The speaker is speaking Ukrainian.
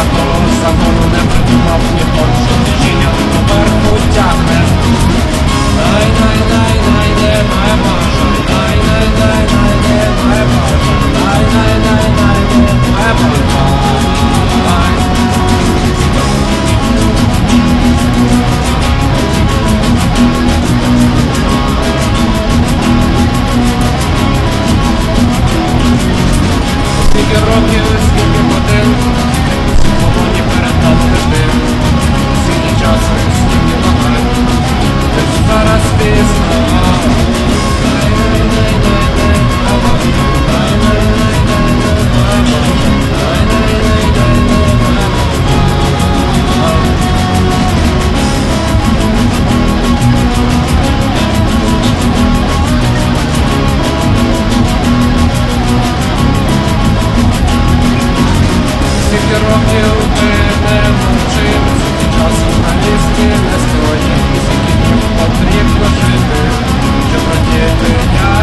ніякого закону не придумав ніхто, що течіння поверху тягне. Най-най-най-най, немає бажань, най-най-най-най, немає бажань, най-най-най-най, немає бажань. Скільки років, скільки годин, в полоні передав ти, скільки часу, скільки вагань, ти зараз пізно. Скільки років ти не мовчив, скільки часу на лісті не стоїть, скільки днів потрібно жити, щоб радіти я.